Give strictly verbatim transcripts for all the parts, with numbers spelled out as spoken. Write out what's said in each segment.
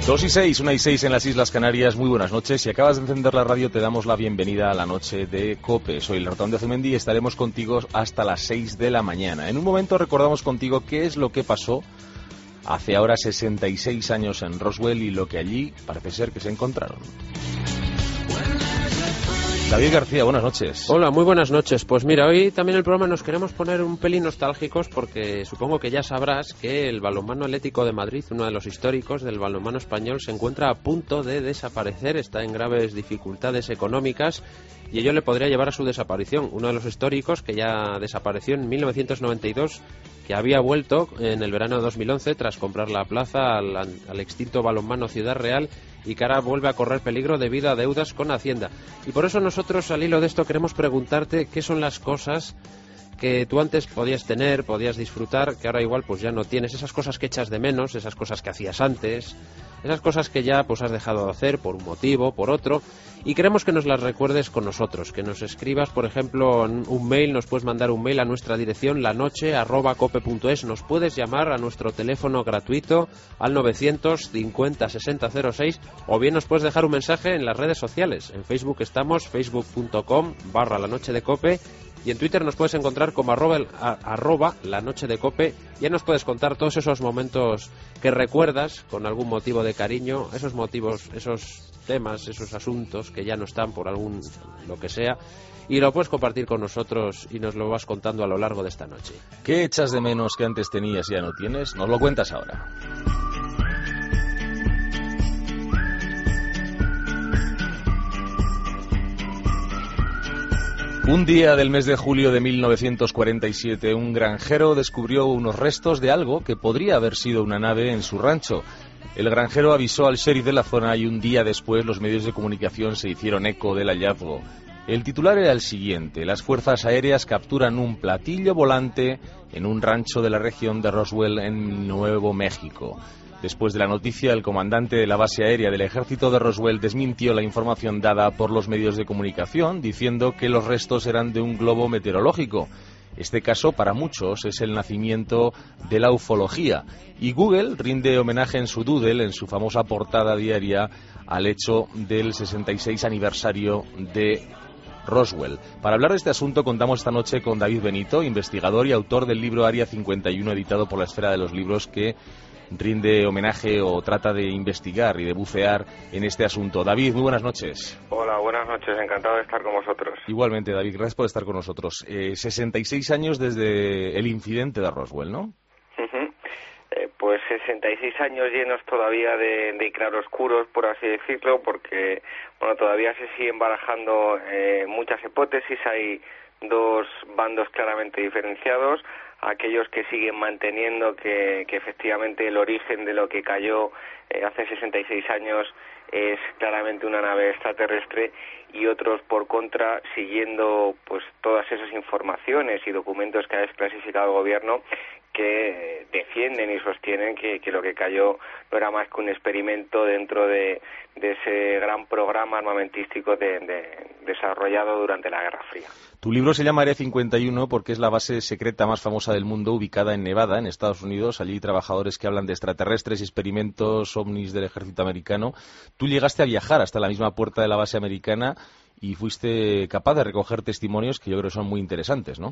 Dos y seis, una y seis en las Islas Canarias. Muy buenas noches. Si acabas de encender la radio, te damos la bienvenida a la noche de COPE. Soy el ratón de Azumendi y estaremos contigo hasta las seis de la mañana. En un momento recordamos contigo qué es lo que pasó hace ahora sesenta y seis años en Roswell y lo que allí parece ser que se encontraron. David García, buenas noches. Hola, muy buenas noches. Pues mira, hoy también el programa nos queremos poner un pelín nostálgicos porque supongo que ya sabrás que el Balonmano Atlético de Madrid, uno de los históricos del balonmano español, se encuentra a punto de desaparecer, está en graves dificultades económicas y ello le podría llevar a su desaparición. Uno de los históricos que ya desapareció en mil novecientos noventa y dos, que había vuelto en el verano de dos mil once tras comprar la plaza al, al extinto balonmano Ciudad Real y que ahora vuelve a correr peligro debido a deudas con Hacienda. Y por eso nosotros, al hilo de esto, queremos preguntarte qué son las cosas que tú antes podías tener, podías disfrutar, que ahora igual pues ya no tienes, esas cosas que echas de menos, esas cosas que hacías antes, esas cosas que ya pues has dejado de hacer por un motivo, por otro, y queremos que nos las recuerdes con nosotros, que nos escribas, por ejemplo, un mail, nos puedes mandar un mail a nuestra dirección lanoche arroba cope punto es, nos puedes llamar a nuestro teléfono gratuito al novecientos cincuenta sesenta cero seis, o bien nos puedes dejar un mensaje en las redes sociales. En Facebook estamos, facebook punto com barra la noche de cope, y en Twitter nos puedes encontrar como arroba, a, arroba la noche de cope. Ya nos puedes contar todos esos momentos que recuerdas con algún motivo de cariño, esos motivos, esos temas, esos asuntos que ya no están por algún lo que sea, y lo puedes compartir con nosotros y nos lo vas contando a lo largo de esta noche. ¿Qué echas de menos que antes tenías y ya no tienes? Nos lo cuentas ahora. Un día del mes de julio de mil novecientos cuarenta y siete, un granjero descubrió unos restos de algo que podría haber sido una nave en su rancho. El granjero avisó al sheriff de la zona y un día después los medios de comunicación se hicieron eco del hallazgo. El titular era el siguiente: las fuerzas aéreas capturan un platillo volante en un rancho de la región de Roswell en Nuevo México. Después de la noticia, el comandante de la base aérea del ejército de Roswell desmintió la información dada por los medios de comunicación, diciendo que los restos eran de un globo meteorológico. Este caso, para muchos, es el nacimiento de la ufología, y Google rinde homenaje en su Doodle, en su famosa portada diaria, al hecho del sesenta y seis aniversario de Roswell. Para hablar de este asunto contamos esta noche con David Benito, investigador y autor del libro Área cincuenta y uno, editado por la Esfera de los Libros, que rinde homenaje o trata de investigar y de bucear en este asunto. David, muy buenas noches. Hola, buenas noches, encantado de estar con vosotros. Igualmente, David, gracias por estar con nosotros. Eh, sesenta y seis años desde el incidente de Roswell, ¿no? Uh-huh. Eh, pues sesenta y seis años llenos todavía de, de claroscuros, por así decirlo, porque bueno, todavía se siguen barajando eh, muchas hipótesis. Hay dos bandos claramente diferenciados: aquellos que siguen manteniendo que, que efectivamente el origen de lo que cayó eh, hace sesenta y seis años es claramente una nave extraterrestre, y otros, por contra, siguiendo pues todas esas informaciones y documentos que ha desclasificado el gobierno, que defienden y sostienen que, que lo que cayó no era más que un experimento dentro de, de ese gran programa armamentístico de, de, desarrollado durante la Guerra Fría. Tu libro se llama Área cincuenta y uno porque es la base secreta más famosa del mundo, ubicada en Nevada, en Estados Unidos. Allí hay trabajadores que hablan de extraterrestres y experimentos ovnis del ejército americano. Tú llegaste a viajar hasta la misma puerta de la base americana y fuiste capaz de recoger testimonios que yo creo que son muy interesantes, ¿no?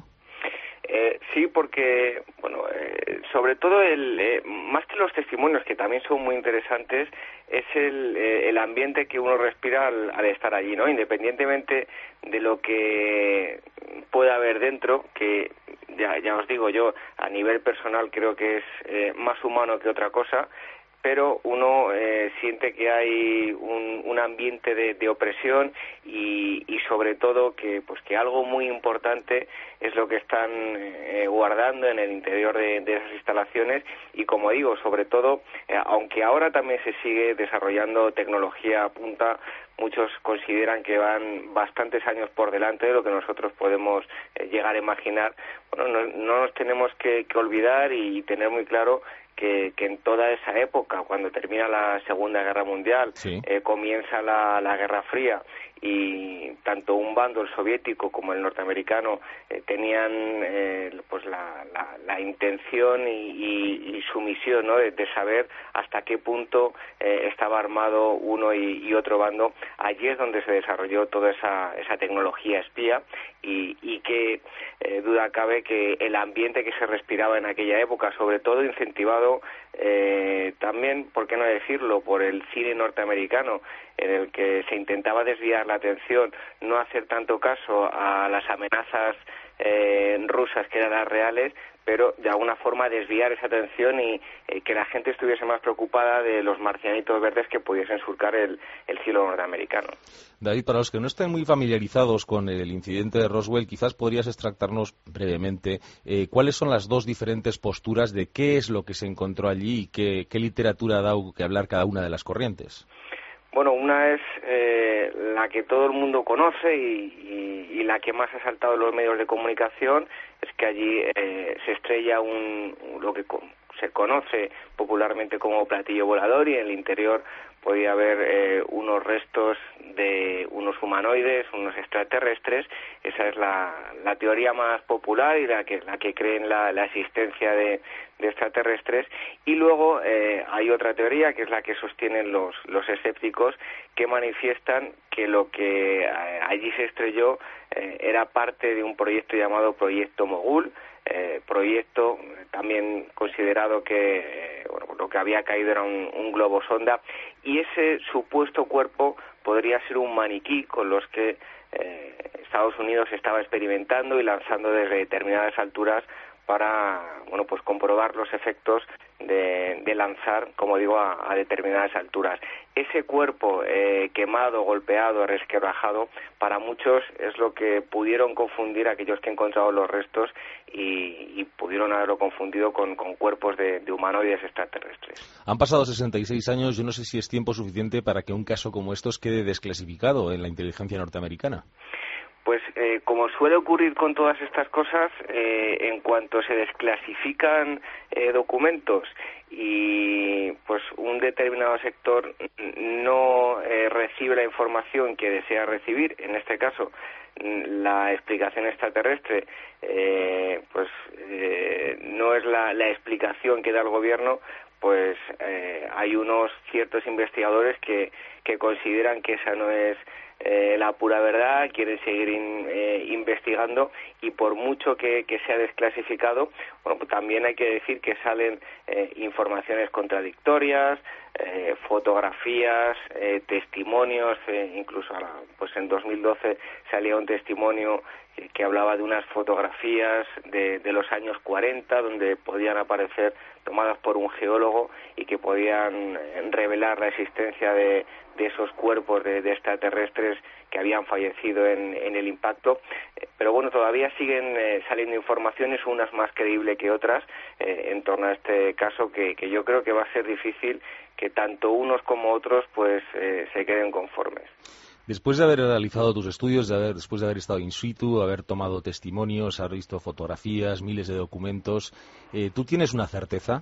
Eh, sí, porque, bueno, eh, sobre todo, el, eh, más que los testimonios, que también son muy interesantes, es el, eh, el ambiente que uno respira al, al estar allí, ¿no? Independientemente de lo que pueda haber dentro, que ya, ya os digo, yo a nivel personal creo que es eh, más humano que otra cosa, pero uno eh, siente que hay un, un ambiente de, de opresión y, y sobre todo que pues que algo muy importante es lo que están eh, guardando en el interior de, de esas instalaciones. Y como digo, sobre todo, eh, aunque ahora también se sigue desarrollando tecnología a punta, muchos consideran que van bastantes años por delante de lo que nosotros podemos eh, llegar a imaginar. Bueno, no, no nos tenemos que, que olvidar y tener muy claro que, que en toda esa época, cuando termina la Segunda Guerra Mundial, sí. eh, comienza la, la Guerra Fría, y tanto un bando, el soviético, como el norteamericano, eh, tenían eh, pues la, la, la intención y, y, y su misión, ¿no?, de, de saber hasta qué punto eh, estaba armado uno y, y otro bando. Allí es donde se desarrolló toda esa, esa tecnología espía, y, y que eh, duda cabe que el ambiente que se respiraba en aquella época, sobre todo incentivado eh, también, por qué no decirlo, por el cine norteamericano, en el que se intentaba desviar la atención, no hacer tanto caso a las amenazas eh, rusas, que eran las reales, pero de alguna forma desviar esa atención y eh, que la gente estuviese más preocupada de los marcianitos verdes que pudiesen surcar el, el cielo norteamericano. David, para los que no estén muy familiarizados con el incidente de Roswell, quizás podrías extractarnos brevemente eh, cuáles son las dos diferentes posturas de qué es lo que se encontró allí y qué, qué literatura ha dado que hablar cada una de las corrientes. Bueno, una es eh, la que todo el mundo conoce y, y, y la que más ha saltado en los medios de comunicación, es que allí eh, se estrella un, lo que se conoce popularmente como platillo volador, y en el interior podía haber eh, unos restos de unos humanoides, unos extraterrestres. Esa es la, la teoría más popular y la que la que cree en la, la existencia de, de extraterrestres. Y luego eh, hay otra teoría, que es la que sostienen los, los escépticos, que manifiestan que lo que eh, allí se estrelló eh, era parte de un proyecto llamado Proyecto Mogul, eh, proyecto también considerado que eh, bueno, lo que había caído era un, un globo sonda, y ese supuesto cuerpo podría ser un maniquí con los que eh, Estados Unidos estaba experimentando y lanzando desde determinadas alturas para, bueno, pues comprobar los efectos de, de lanzar, como digo, a, a determinadas alturas. Ese cuerpo eh, quemado, golpeado, resquebrajado, para muchos es lo que pudieron confundir aquellos que encontraron los restos y, y pudieron haberlo confundido con, con cuerpos de, de humanoides extraterrestres. Han pasado sesenta y seis años, yo no sé si es tiempo suficiente para que un caso como estos quede desclasificado en la inteligencia norteamericana. Pues eh, como suele ocurrir con todas estas cosas, eh, en cuanto se desclasifican eh, documentos y pues un determinado sector no eh, recibe la información que desea recibir, en este caso la explicación extraterrestre, eh, pues eh, no es la, la explicación que da el gobierno, pues eh, hay unos ciertos investigadores que, que consideran que esa no es Eh, la pura verdad, quieren seguir in, eh, investigando, y por mucho que, que sea desclasificado, bueno, pues también hay que decir que salen eh, informaciones contradictorias, eh, fotografías, eh, testimonios, eh, incluso ahora, pues en dos mil doce salía un testimonio eh, que hablaba de unas fotografías de, de los años cuarenta, donde podían aparecer tomadas por un geólogo y que podían revelar la existencia de, de esos cuerpos de, de extraterrestres que habían fallecido en, en el impacto. Eh, pero bueno, todavía siguen eh, saliendo informaciones, unas más creíbles que otras, eh, en torno a este caso, que, que yo creo que va a ser difícil que tanto unos como otros pues eh, se queden conformes. Después de haber realizado tus estudios, de haber, después de haber estado in situ, haber tomado testimonios, haber visto fotografías, miles de documentos, eh, ¿tú tienes una certeza?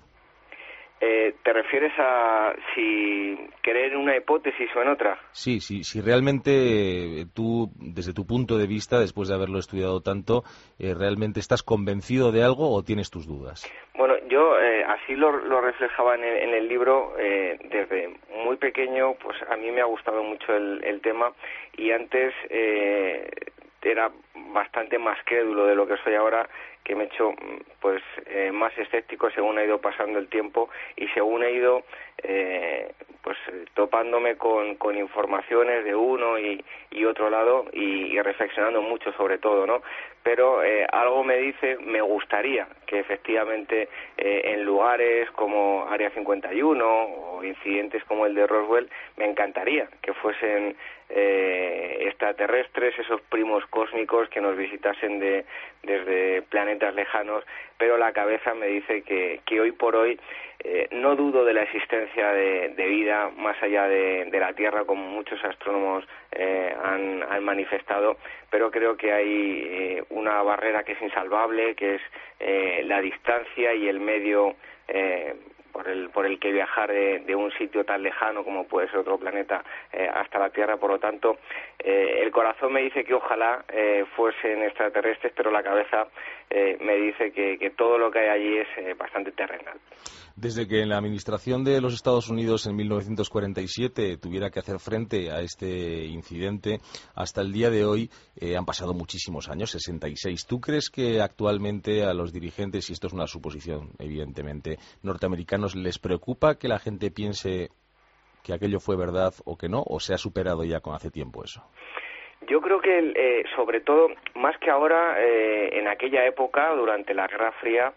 Eh, ¿Te refieres a si creer en una hipótesis o en otra? Sí, sí, si realmente eh, tú, desde tu punto de vista, después de haberlo estudiado tanto, eh, ¿realmente estás convencido de algo o tienes tus dudas? Bueno, yo eh, así lo, lo reflejaba en el, en el libro. Eh, desde muy pequeño, pues a mí me ha gustado mucho el, el tema, y antes eh, era bastante más crédulo de lo que soy ahora, que me he hecho pues eh, más escéptico según ha ido pasando el tiempo y según he ido eh, pues topándome con, con informaciones de uno y, y otro lado y, y reflexionando mucho sobre todo, ¿no? Pero eh, algo me dice, me gustaría que efectivamente eh, en lugares como Área cincuenta y uno o incidentes como el de Roswell, me encantaría que fuesen eh, extraterrestres, esos primos cósmicos que nos visitasen de, desde planetas lejanos, pero la cabeza me dice que, que hoy por hoy eh, no dudo de la existencia de, de vida más allá de, de la Tierra, como muchos astrónomos eh, han, han manifestado, pero creo que hay eh, una barrera que es insalvable, que es eh, la distancia y el medio eh, por el por el que viajar de, de un sitio tan lejano como puede ser otro planeta eh, hasta la Tierra. Por lo tanto, eh, el corazón me dice que ojalá eh, fuesen extraterrestres, pero la cabeza eh, me dice que, que todo lo que hay allí es eh, bastante terrenal. Desde que la administración de los Estados Unidos en mil novecientos cuarenta y siete tuviera que hacer frente a este incidente, hasta el día de hoy eh, han pasado muchísimos años, sesenta y seis. ¿Tú crees que actualmente a los dirigentes, y esto es una suposición evidentemente, norteamericanos, les preocupa que la gente piense que aquello fue verdad o que no, o se ha superado ya con hace tiempo eso? Yo creo que, eh, sobre todo, más que ahora, eh, en aquella época, durante la Guerra Fría,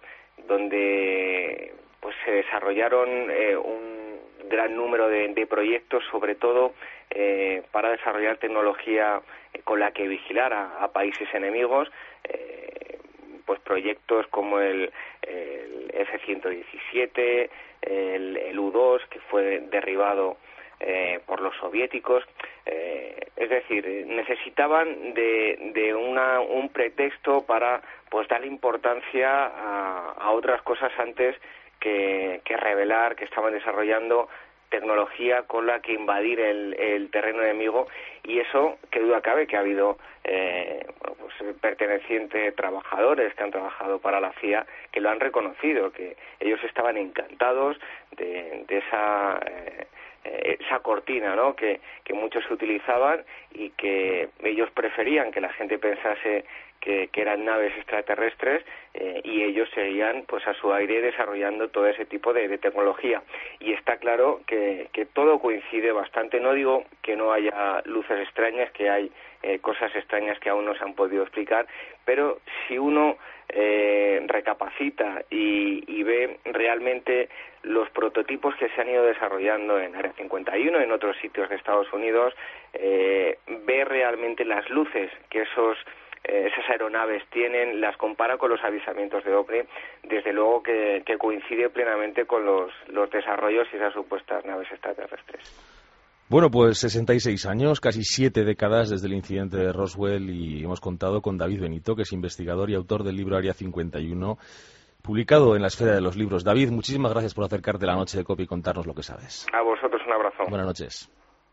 donde pues se desarrollaron eh, un gran número de, de proyectos, sobre todo eh, para desarrollar tecnología con la que vigilar a, a países enemigos, eh, pues proyectos como el, el F ciento diecisiete, el, el U dos, que fue derribado eh, por los soviéticos. Eh, es decir, necesitaban de, de una, un pretexto para pues darle importancia a, a otras cosas antes que, que revelar que estaban desarrollando tecnología con la que invadir el, el terreno enemigo, y eso, qué duda cabe, que ha habido eh, bueno, pues, pertenecientes trabajadores que han trabajado para la C I A que lo han reconocido, que ellos estaban encantados de, de esa eh, esa cortina, ¿no?, que, que muchos utilizaban, y que ellos preferían que la gente pensase que, que eran naves extraterrestres eh, y ellos seguían pues a su aire desarrollando todo ese tipo de, de tecnología. Y está claro que, que todo coincide bastante. No digo que no haya luces extrañas, que hay eh, cosas extrañas que aún no se han podido explicar, pero si uno eh, recapacita y, y ve realmente los prototipos que se han ido desarrollando en Área cincuenta y uno, en otros sitios de Estados Unidos, eh, ve realmente las luces que esos eh, esas aeronaves tienen, las compara con los avisamientos de OVNI, desde luego que, que coincide plenamente con los, los desarrollos y esas supuestas naves extraterrestres. Bueno, pues sesenta y seis años, casi siete décadas desde el incidente de Roswell, y hemos contado con David Benito, que es investigador y autor del libro Área cincuenta y uno, publicado en la Esfera de los Libros. David, muchísimas gracias por acercarte a la noche de COPE y contarnos lo que sabes. A vosotros un abrazo. Buenas noches.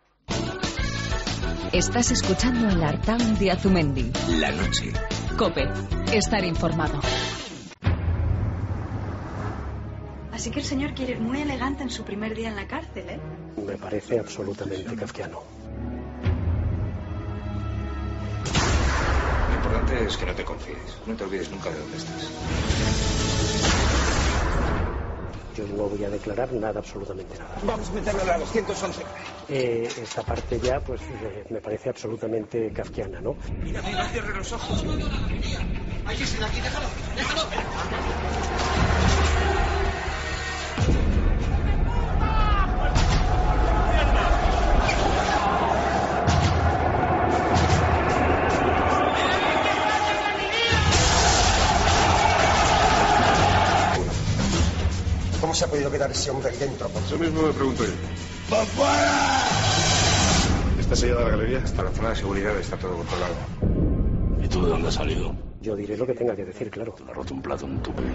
Estás escuchando el Artaun de Azumendi. La noche. COPE. Estar informado. Así que el señor quiere ir muy elegante en su primer día en la cárcel, ¿eh? Me parece absolutamente kafkiano. Lo importante es que no te confíes. No te olvides nunca de dónde estás. Yo no voy a declarar nada, absolutamente nada. Vamos a meterlo a la doscientos once. Eh, esta parte ya, pues, eh, me parece absolutamente kafkiana, ¿no? Mira, mira, cierre los ojos. Allí está, aquí, déjalo, déjalo. ¿Cómo se ha podido quedar ese hombre ahí dentro? Eso mismo me pregunto yo. ¡Por fuera! ¿Está sellada la galería? Hasta la zona de seguridad está todo controlado. ¿Y tú de dónde has salido? Yo diré lo que tenga que decir, claro. Me ha roto un plato en tu pila.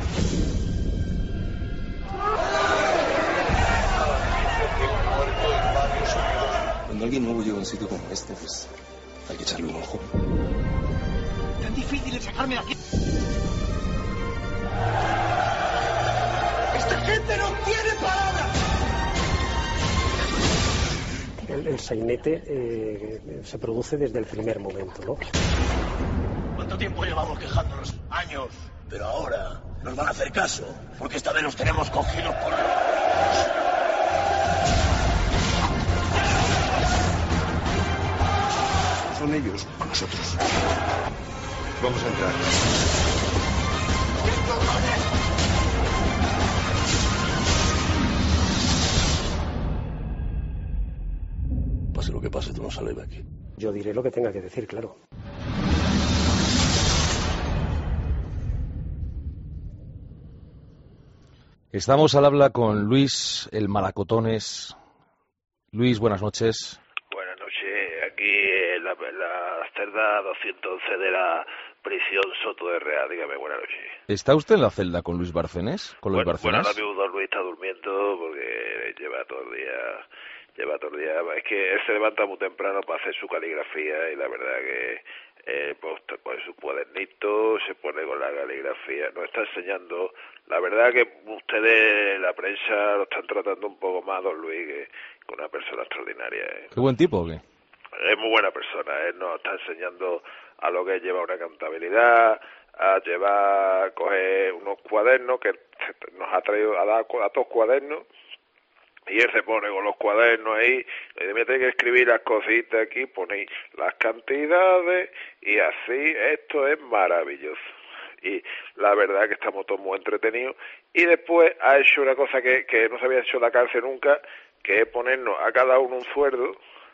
Cuando alguien nuevo llega a un sitio como este, pues hay que echarle un ojo. Tan difícil es sacarme de aquí. ¡Esta gente no tiene palabras! El, el sainete eh, se produce desde el primer momento, ¿no? ¿Cuánto tiempo llevamos quejándonos? Años. Pero ahora nos van a hacer caso, porque esta vez los tenemos cogidos por... Son ellos o nosotros. Vamos a entrar. Pase lo que pase, tú no sales de aquí. Yo diré lo que tenga que decir, claro. Estamos al habla con Luis el Malacotones. Luis, buenas noches. Buenas noches. Aquí el la, la celda doscientos once de la prisión Soto de Real. Dígame, buenas noches. ¿Está usted en la celda con Luis Bárcenas? ¿Con Luis Bueno, bueno, Bárcenas? ahora mismo don Luis está durmiendo porque lleva todo el día, lleva todo el día, es que él se levanta muy temprano para hacer su caligrafía y la verdad que eh, pues pone su cuadernito, se pone con la caligrafía, nos está enseñando, la verdad que ustedes, la prensa, lo están tratando un poco más, don Luis, que, que una persona extraordinaria. ¿eh? ¿Qué buen tipo o qué? Es muy buena persona, él nos está enseñando a lo que lleva una contabilidad, a llevar, a coger unos cuadernos que nos ha traído, a dar a dos cuadernos, y él se pone con los cuadernos ahí, y dice, mira, tenéis que escribir las cositas aquí, ponéis las cantidades, y así, esto es maravilloso. Y la verdad que estamos todos muy entretenidos, y después ha hecho una cosa que, que no se había hecho en la cárcel nunca, que es ponernos a cada uno un sueldo,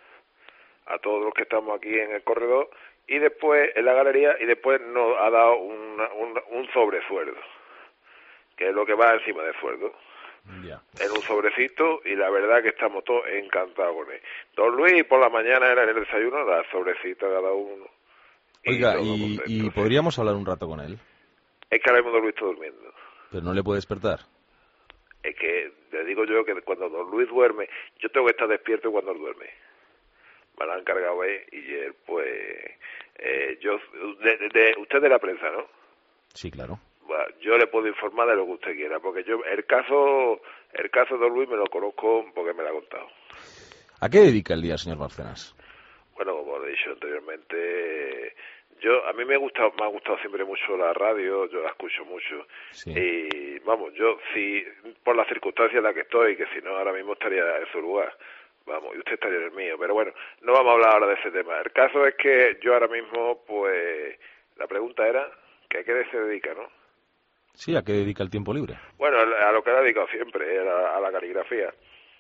a todos los que estamos aquí en el corredor, y después en la galería, y después nos ha dado una, un, un sobresueldo, que es lo que va encima del sueldo, yeah. en un sobrecito, y la verdad que estamos todos encantados con él. Don Luis por la mañana era en el desayuno, da sobrecito a cada uno. Oiga, y, y, y podríamos hablar un rato con él. Es que ahora mismo Don Luis está durmiendo. Pero no le puede despertar. Es que le digo yo que cuando Don Luis duerme, yo tengo que estar despierto cuando él duerme. Me lo han encargado él y él, pues, eh, yo, de, de, de, usted de la prensa, ¿no? Sí, claro. Bueno, yo le puedo informar de lo que usted quiera, porque yo, el caso, el caso de Don Luis me lo conozco porque me lo ha contado. ¿A qué dedica el día, señor Bárcenas? Bueno, como he dicho anteriormente, yo, a mí me ha gustado, me ha gustado siempre mucho la radio, yo la escucho mucho, sí. Y vamos, yo, si, por las circunstancias en las que estoy, que si no ahora mismo estaría en su lugar, vamos, y usted estaría en el mío, pero bueno, no vamos a hablar ahora de ese tema. El caso es que yo ahora mismo, pues, la pregunta era, que ¿a qué se dedica, no? Sí, ¿a qué dedica el tiempo libre? Bueno, a lo que ha dedicado siempre, a la, a la caligrafía.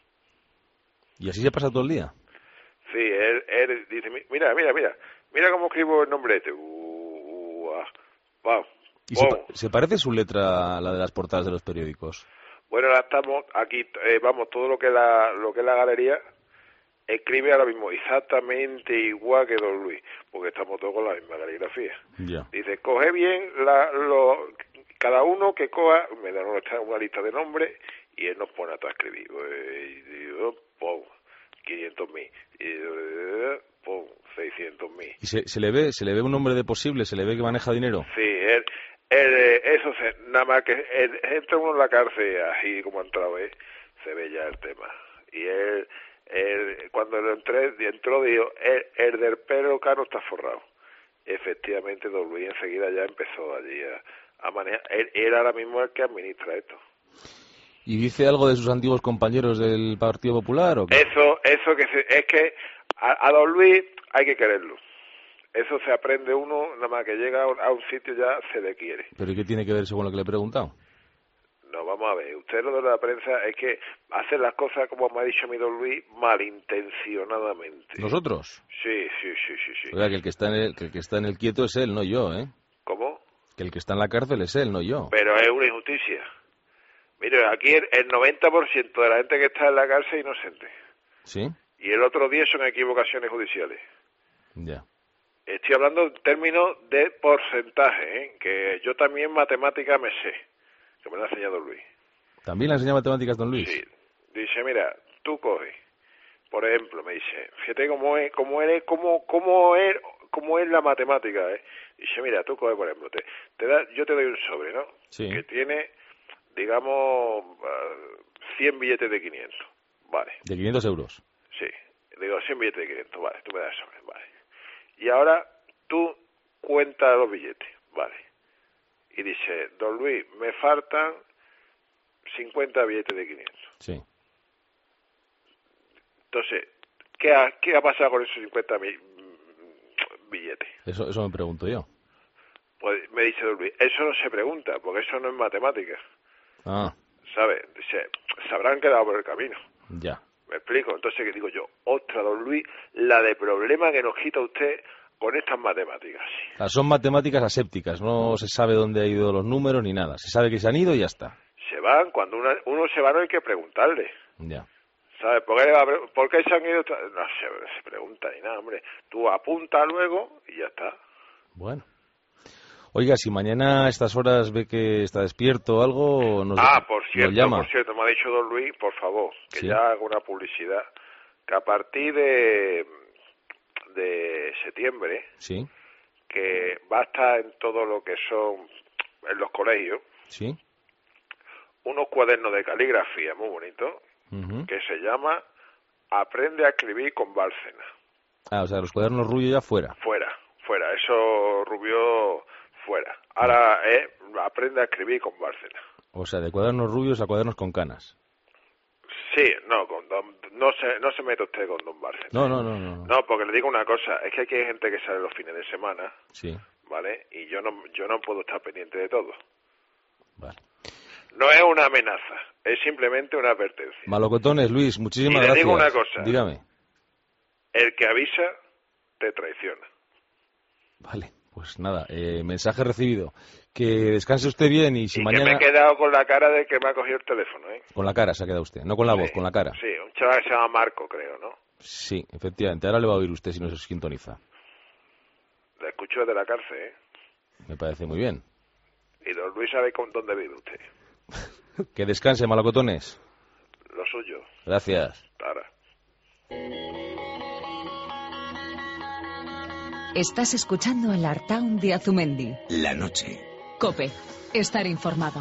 ¿Y así se pasa todo el día? Sí, él, él dice, mira, mira, mira, mira cómo escribo el nombre este. Uh, uh, ah, wow. ¿Y wow. se, se parece su letra a la de las portadas de los periódicos? Bueno, ahora estamos aquí, eh, vamos, todo lo que es la, lo que es la galería, escribe ahora mismo exactamente igual que Don Luis, porque estamos todos con la misma caligrafía. Yeah. Dice, coge bien, la, lo, cada uno que coja, me da una, una lista de nombres, y él nos pone a todo a escribir. Y digo, pum, quinientos mil, y pum, seiscientos mil. ¿Y se, se le ve se le ve un hombre de posible? ¿Se le ve que maneja dinero? Sí, él... El, eso se, nada más que el, entra uno en la cárcel así como ha entrado él, se ve ya el tema. Y él, él cuando lo entré, entró dijo, el, el del pelo caro está forrado. Efectivamente, Don Luis enseguida ya empezó allí a, a manejar. Él, él ahora mismo es el que administra esto. ¿Y dice algo de sus antiguos compañeros del Partido Popular o qué? Eso, eso que se, es que a, a Don Luis hay que quererlo. Eso se aprende uno, nada más que llega a un sitio ya se le quiere. ¿Pero y qué tiene que ver según lo que le he preguntado? No, vamos a ver, usted lo de la prensa es que hace las cosas, como me ha dicho mi Don Luis, malintencionadamente. ¿Nosotros? Sí, sí, sí, sí. sí. Oiga, que el que, está en el, que el que está en el quieto es él, no yo, ¿eh? ¿Cómo? Que el que está en la cárcel es él, no yo. Pero es una injusticia. Mire, aquí el, el noventa por ciento de la gente que está en la cárcel es inocente. ¿Sí? Y el otro diez son equivocaciones judiciales. Ya. Estoy hablando en términos de porcentaje, ¿eh? Que yo también matemática me sé, que me lo ha enseñado Luis. ¿También le ha enseñado matemáticas don Luis? Sí. Dice, mira, tú coges, por ejemplo, me dice, fíjate cómo es, cómo es, cómo, cómo es, cómo es la matemática, ¿eh? Dice, mira, tú coges, por ejemplo, te, te da, yo te doy un sobre, ¿no? Sí. Que tiene, digamos, uh, cien billetes de quinientos, ¿vale? ¿De quinientos euros? Sí, digo, cien billetes de quinientos, vale, tú me das el sobre, vale. Y ahora tú cuentas los billetes, ¿vale? Y dice, don Luis, me faltan cincuenta billetes de quinientos. Sí. Entonces, ¿qué ha, qué ha pasado con esos cincuenta billetes? Eso, eso me pregunto yo. Pues me dice don Luis, eso no se pregunta, porque eso no es matemáticas. Ah. ¿Sabes? Dice, se habrán quedado por el camino. Ya. ¿Me explico? Entonces, ¿qué digo yo? Ostras, don Luis, la de problema que nos quita usted con estas matemáticas. O sea, son matemáticas asépticas, no se sabe dónde han ido los números ni nada. Se sabe que se han ido y ya está. Se van, cuando una, uno se va no hay que preguntarle. Ya. ¿Sabes? ¿Por qué, ¿Por qué se han ido? No se, se pregunta ni nada, hombre. Tú apunta luego y ya está. Bueno. Oiga, si mañana a estas horas ve que está despierto o algo, nos Ah, por cierto, nos llama. por cierto, me ha dicho don Luis, por favor, que ¿Sí? ya haga una publicidad, que a partir de, de septiembre, sí, que va a estar en todo lo que son, en los colegios, sí, unos cuadernos de caligrafía muy bonitos, uh-huh. que se llama Aprende a escribir con Bárcena. Ah, o sea, los cuadernos Rubio ya fuera. Fuera, fuera, eso Rubio fuera. Ahora eh, Aprende a escribir con Bárcena. O sea, de cuadernos rubios a cuadernos con canas. Sí, no, con don, no se no se mete usted con don Bárcena. No, no, no, no. No, porque le digo una cosa, es que aquí hay gente que sale los fines de semana, sí, ¿vale? Y yo no yo no puedo estar pendiente de todo. Vale. No es una amenaza, es simplemente una advertencia. Malocotones, Luis, muchísimas y le gracias. digo una cosa. Dígame. El que avisa te traiciona. Vale, pues nada, eh, mensaje recibido. Que descanse usted bien y si y mañana... que me he quedado con la cara de que me ha cogido el teléfono, ¿eh? Con la cara se ha quedado usted, no con la sí, voz, con la cara. Sí, un chaval que se llama Marco, creo, ¿no? Sí, efectivamente, ahora le va a oír usted si no se sintoniza. Le escucho desde la cárcel, ¿eh? Me parece muy bien. Y don Luis sabe con dónde vive usted. Que descanse, Malocotones. Lo suyo. Gracias. Ahora. Estás escuchando el Artaun de Azumendi. La noche. COPE. Estar informado.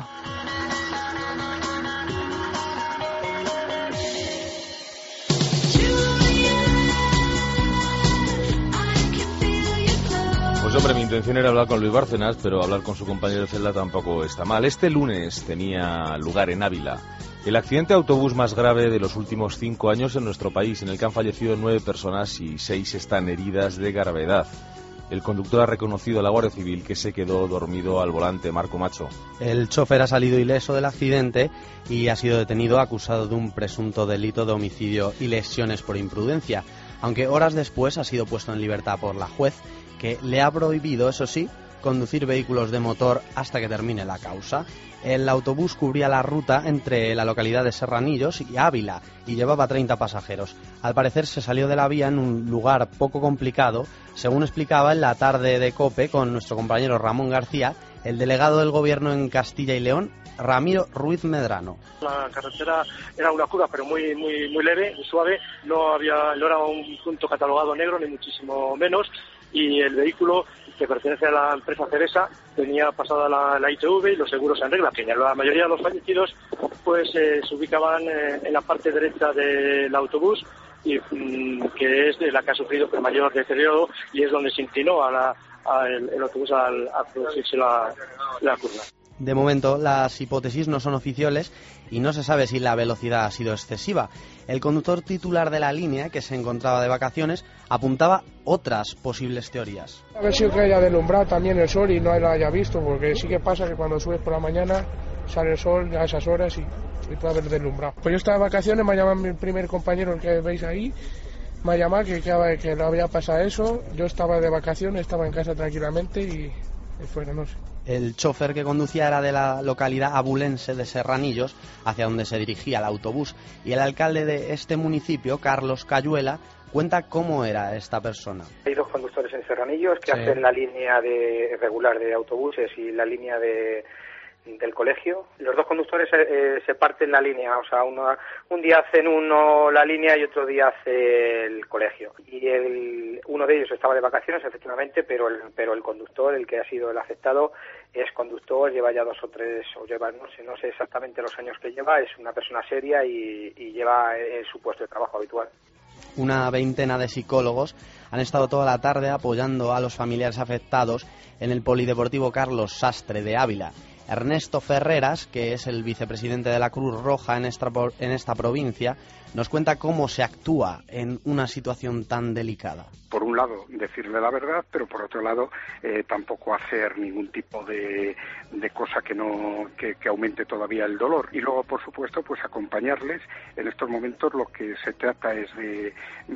Pues hombre, mi intención era hablar con Luis Bárcenas, pero hablar con su compañero de celda tampoco está mal. Este lunes tenía lugar en Ávila el accidente de autobús más grave de los últimos cinco años en nuestro país, en el que han fallecido nueve personas y seis están heridas de gravedad. El conductor ha reconocido a la Guardia Civil que se quedó dormido al volante. Marco Macho. El chofer ha salido ileso del accidente y ha sido detenido acusado de un presunto delito de homicidio y lesiones por imprudencia, aunque horas después ha sido puesto en libertad por la juez, que le ha prohibido, eso sí, conducir vehículos de motor hasta que termine la causa. El autobús cubría la ruta entre la localidad de Serranillos y Ávila y llevaba treinta pasajeros. Al parecer se salió de la vía en un lugar poco complicado, según explicaba en la tarde de COPE con nuestro compañero Ramón García, el delegado del gobierno en Castilla y León, Ramiro Ruiz Medrano. La carretera era una curva, pero muy muy muy leve, muy suave, no había no era un punto catalogado negro, ni muchísimo menos, y el vehículo, que pertenece a la empresa Ceresa, tenía pasada la, la I T V y los seguros en regla, que la mayoría de los fallecidos pues eh, se ubicaban eh, en la parte derecha del autobús, y mm, que es de la que ha sufrido el mayor deterioro y es donde se inclinó a la, a el, el autobús al a producirse la, la curva. De momento, las hipótesis no son oficiales y no se sabe si la velocidad ha sido excesiva. El conductor titular de la línea, que se encontraba de vacaciones, apuntaba otras posibles teorías. A ver si que haya deslumbrado también el sol y no lo haya visto, porque sí que pasa que cuando subes por la mañana sale el sol a esas horas y, y puede haber deslumbrado. Pues yo estaba de vacaciones, me ha llamado mi primer compañero, el que veis ahí, me ha llamado que, que, que no había pasado eso. Yo estaba de vacaciones, estaba en casa tranquilamente y, y fuera, no sé. El chofer que conducía era de la localidad abulense de Serranillos, hacia donde se dirigía el autobús, y el alcalde de este municipio, Carlos Cayuela, cuenta cómo era esta persona. Hay dos conductores en Serranillos que sí. hacen la línea de regular de autobuses y la línea de del colegio. Los dos conductores eh, se parten la línea, o sea, uno, un día hacen uno la línea y otro día hace el colegio. Y el, uno de ellos estaba de vacaciones, efectivamente, pero el, pero el conductor, el que ha sido el afectado, es conductor, lleva ya dos o tres, o lleva, no sé, no sé exactamente los años que lleva, es una persona seria y, y lleva eh, su puesto de trabajo habitual. Una veintena de psicólogos han estado toda la tarde apoyando a los familiares afectados en el Polideportivo Carlos Sastre de Ávila. Ernesto Ferreras, que es el vicepresidente de la Cruz Roja en esta, en esta provincia, nos cuenta cómo se actúa en una situación tan delicada. Por un lado, decirle la verdad, pero por otro lado, eh, tampoco hacer ningún tipo de, de cosa que no que, que aumente todavía el dolor. Y luego, por supuesto, pues acompañarles. En estos momentos lo que se trata es de,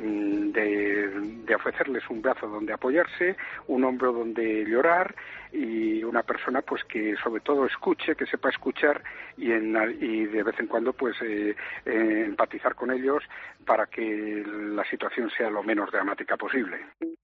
de, de ofrecerles un brazo donde apoyarse, un hombro donde llorar y una persona pues que sobre todo escuche, que sepa escuchar y, en, y de vez en cuando pues eh, eh, empatizar con con ellos para que la situación sea lo menos dramática posible.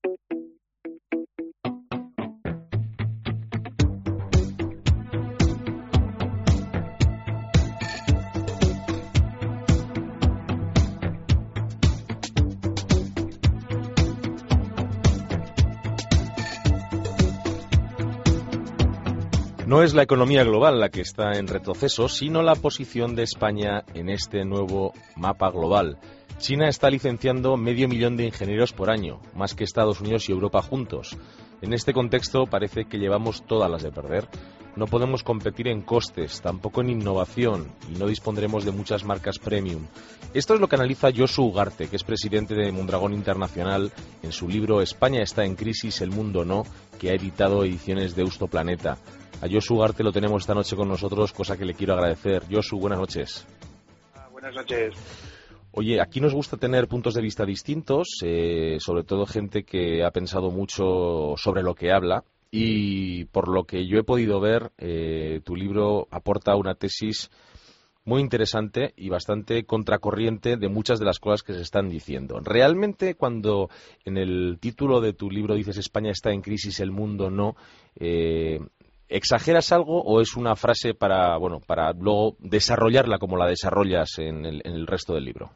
No es la economía global la que está en retroceso, sino la posición de España en este nuevo mapa global. China está licenciando medio millón de ingenieros por año, más que Estados Unidos y Europa juntos. En este contexto parece que llevamos todas las de perder. No podemos competir en costes, tampoco en innovación, y no dispondremos de muchas marcas premium. Esto es lo que analiza Josu Ugarte, que es presidente de Mondragón Internacional, en su libro España está en crisis, el mundo no, que ha editado Ediciones Deusto Planeta. A Josu Ugarte lo tenemos esta noche con nosotros, cosa que le quiero agradecer. Josu, buenas noches. Ah, buenas noches. Oye, aquí nos gusta tener puntos de vista distintos, eh, sobre todo gente que ha pensado mucho sobre lo que habla, y por lo que yo he podido ver, eh, tu libro aporta una tesis muy interesante y bastante contracorriente de muchas de las cosas que se están diciendo. Realmente, cuando en el título de tu libro dices España está en crisis, el mundo no, eh, ¿exageras algo o es una frase para, bueno, para luego desarrollarla como la desarrollas en el, en el resto del libro?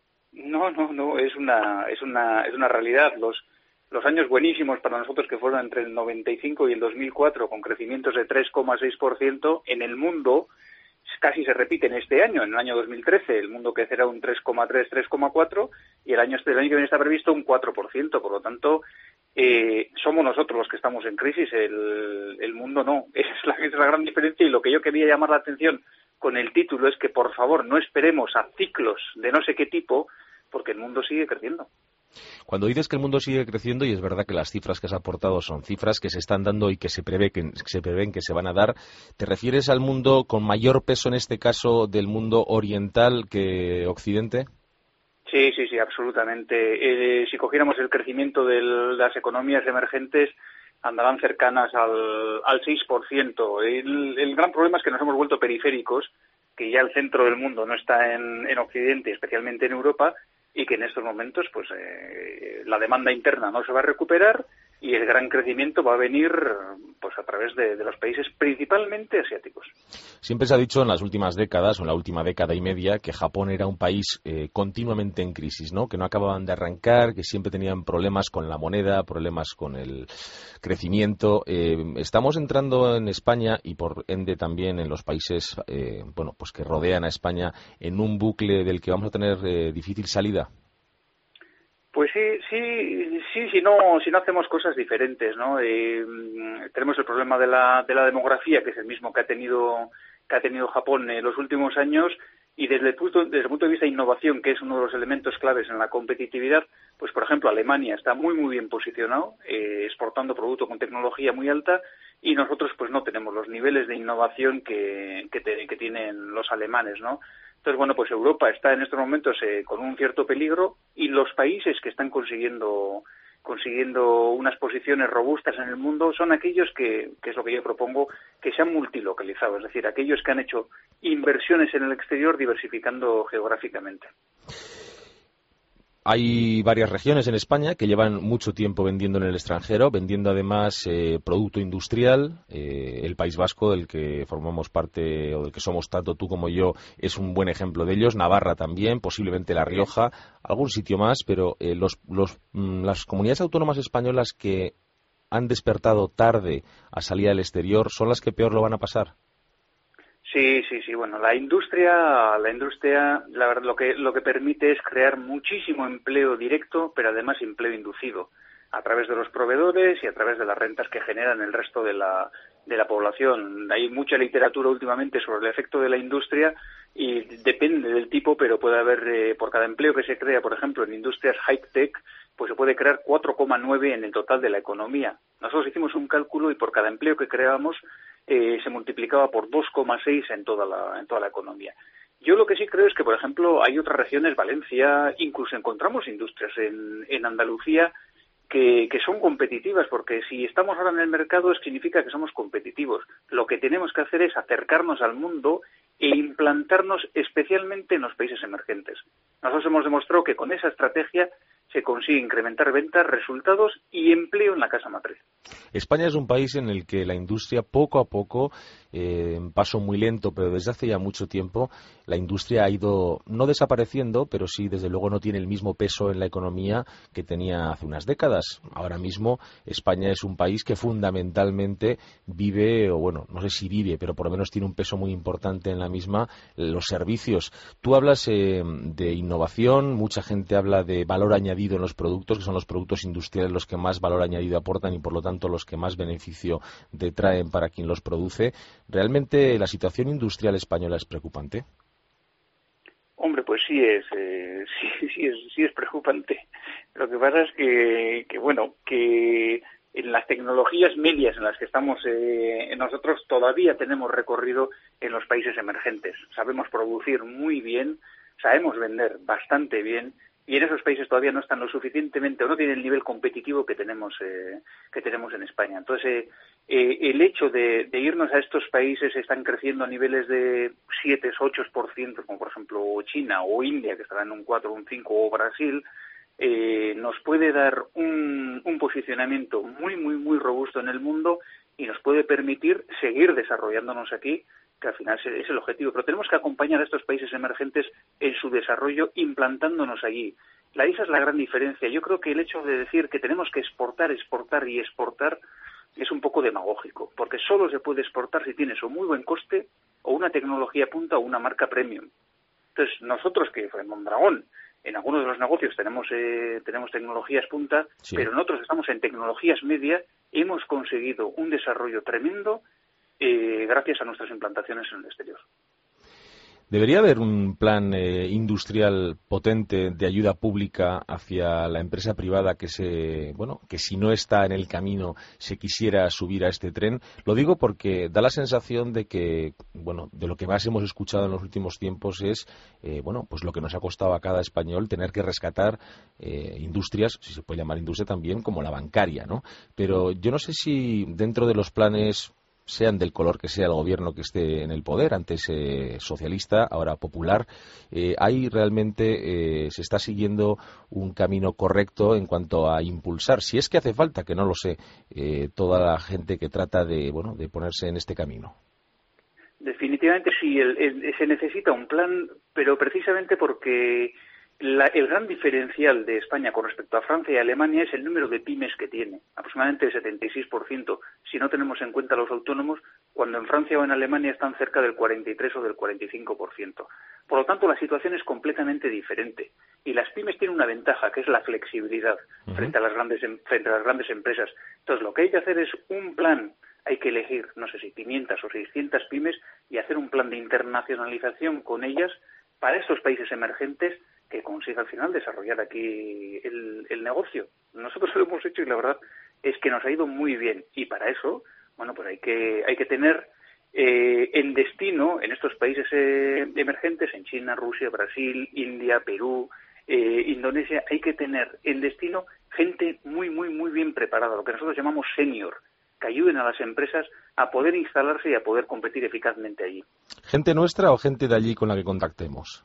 No, no, no, es una, es una, es una realidad. Los, los años buenísimos para nosotros, que fueron entre el noventa y cinco y el dos mil cuatro, con crecimientos de tres coma seis por ciento en el mundo, casi se repiten este año. En el año dos mil trece el mundo crecerá un tres coma tres, tres coma cuatro, y el año, el año que viene está previsto un cuatro por ciento. Por lo tanto, eh, somos nosotros los que estamos en crisis, el, el mundo no. Esa es la, esa es la gran diferencia, y lo que yo quería llamar la atención con el título es que, por favor, no esperemos a ciclos de no sé qué tipo, porque el mundo sigue creciendo. Cuando dices que el mundo sigue creciendo, y es verdad que las cifras que has aportado son cifras que se están dando y que se prevé que se prevén que se van a dar, ¿te refieres al mundo con mayor peso, en este caso, del mundo oriental que Occidente? Sí, sí, sí, absolutamente. Eh, si cogiéramos el crecimiento de las economías emergentes, andarán cercanas al, al seis por ciento. El, el gran problema es que nos hemos vuelto periféricos, que ya el centro del mundo no está en, en Occidente, especialmente en Europa, y que en estos momentos pues eh, la demanda interna no se va a recuperar y el gran crecimiento va a venir pues a través de, de los países principalmente asiáticos. Siempre se ha dicho en las últimas décadas, o en la última década y media, que Japón era un país eh, continuamente en crisis, ¿no? Que no acababan de arrancar, que siempre tenían problemas con la moneda, problemas con el crecimiento. Eh, estamos entrando en España, y por ende también en los países eh, bueno, pues que rodean a España, en un bucle del que vamos a tener eh, difícil salida. Pues sí, sí, sí, si no, si no hacemos cosas diferentes, ¿no? Eh, tenemos el problema de la, de la demografía, que es el mismo que ha tenido, que ha tenido Japón en los últimos años, y desde el punto, desde el punto de vista de innovación, que es uno de los elementos claves en la competitividad, pues por ejemplo Alemania está muy muy bien posicionado, eh, exportando producto con tecnología muy alta, y nosotros pues no tenemos los niveles de innovación que, que, te, que tienen los alemanes, ¿no? Entonces, bueno, pues Europa está en estos momentos eh, con un cierto peligro, y los países que están consiguiendo consiguiendo unas posiciones robustas en el mundo son aquellos que, que es lo que yo propongo, que se han multilocalizado, es decir, aquellos que han hecho inversiones en el exterior diversificando geográficamente. Hay varias regiones en España que llevan mucho tiempo vendiendo en el extranjero, vendiendo además eh, producto industrial. Eh, el País Vasco, del que formamos parte, o del que somos tanto tú como yo, es un buen ejemplo de ellos. Navarra también, posiblemente La Rioja, algún sitio más, pero eh, los, los, las comunidades autónomas españolas que han despertado tarde a salir al exterior son las que peor lo van a pasar. Sí, sí, sí. Bueno, la industria, la industria, la verdad, lo que lo que permite es crear muchísimo empleo directo, pero además empleo inducido, a través de los proveedores y a través de las rentas que generan el resto de la de la población. Hay mucha literatura últimamente sobre el efecto de la industria, y depende del tipo, pero puede haber, eh, por cada empleo que se crea, por ejemplo, en industrias high-tech, pues se puede crear cuatro coma nueve en el total de la economía. Nosotros hicimos un cálculo y por cada empleo que creábamos eh, se multiplicaba por dos coma seis en toda la en toda la economía. Yo lo que sí creo es que, por ejemplo, hay otras regiones, Valencia, incluso encontramos industrias en, en Andalucía que, que son competitivas, porque si estamos ahora en el mercado significa que somos competitivos. Lo que tenemos que hacer es acercarnos al mundo e implantarnos especialmente en los países emergentes. Nosotros hemos demostrado que con esa estrategia se consigue incrementar ventas, resultados y empleo en la casa matriz. España es un país en el que la industria poco a poco, eh, en paso muy lento, pero desde hace ya mucho tiempo, la industria ha ido no desapareciendo, pero sí, desde luego, no tiene el mismo peso en la economía que tenía hace unas décadas. Ahora mismo España es un país que fundamentalmente vive, o bueno, no sé si vive, pero por lo menos tiene un peso muy importante en la misma, los servicios. Tú hablas eh, de innovación, mucha gente habla de valor añadido en los productos, que son los productos industriales los que más valor añadido aportan y por lo tanto los que más beneficio detraen para quien los produce. ¿Realmente la situación industrial española es preocupante? Hombre, pues sí es, eh, sí, sí es, sí es preocupante. Lo que pasa es que, que bueno, que en las tecnologías medias en las que estamos eh, nosotros todavía tenemos recorrido en los países emergentes. Sabemos producir muy bien, sabemos vender bastante bien, y en esos países todavía no están lo suficientemente o no tienen el nivel competitivo que tenemos eh, que tenemos en España. Entonces, eh, eh, el hecho de, de irnos a estos países están creciendo a niveles de siete, ocho por ciento, como por ejemplo China o India, que estarán en un cuatro, un cinco, o Brasil, eh, nos puede dar un, un posicionamiento muy, muy, muy robusto en el mundo y nos puede permitir seguir desarrollándonos aquí, que al final es el objetivo, pero tenemos que acompañar a estos países emergentes en su desarrollo implantándonos allí. La, esa es la gran diferencia. Yo creo que el hecho de decir que tenemos que exportar, exportar y exportar es un poco demagógico, porque solo se puede exportar si tienes o muy buen coste o una tecnología punta o una marca premium. Entonces, nosotros que en Mondragón, en algunos de los negocios tenemos eh, tenemos tecnologías punta, sí, pero nosotros estamos en tecnologías media, hemos conseguido un desarrollo tremendo Eh, gracias a nuestras implantaciones en el exterior. ¿Debería haber un plan eh, industrial potente de ayuda pública hacia la empresa privada que se, bueno, que si no está en el camino se quisiera subir a este tren? Lo digo porque da la sensación de que, bueno, de lo que más hemos escuchado en los últimos tiempos es, eh, bueno, pues lo que nos ha costado a cada español tener que rescatar eh, industrias, si se puede llamar industria también, como la bancaria, ¿no? Pero yo no sé si dentro de los planes, sean del color que sea el gobierno que esté en el poder, antes eh, socialista, ahora popular, eh, ahí realmente eh, se está siguiendo un camino correcto en cuanto a impulsar, si es que hace falta, que no lo sé, eh, toda la gente que trata de, bueno, de ponerse en este camino. Definitivamente sí, el, el, se necesita un plan, pero precisamente porque La, el gran diferencial de España con respecto a Francia y Alemania es el número de pymes que tiene, aproximadamente el setenta y seis por ciento, si no tenemos en cuenta los autónomos, cuando en Francia o en Alemania están cerca del cuarenta y tres o del cuarenta y cinco por ciento. Por lo tanto, la situación es completamente diferente. Y las pymes tienen una ventaja, que es la flexibilidad uh-huh. frente a las grandes frente a las grandes empresas. Entonces, lo que hay que hacer es un plan. Hay que elegir, no sé si quinientas o seiscientas pymes y hacer un plan de internacionalización con ellas para estos países emergentes que consiga al final desarrollar aquí el, el negocio. Nosotros lo hemos hecho y la verdad es que nos ha ido muy bien. Y para eso, bueno, pues hay que hay que tener eh, en destino, en estos países eh, emergentes, en China, Rusia, Brasil, India, Perú, eh, Indonesia, hay que tener en destino gente muy, muy, muy bien preparada, lo que nosotros llamamos senior, que ayuden a las empresas a poder instalarse y a poder competir eficazmente allí. ¿Gente nuestra o gente de allí con la que contactemos?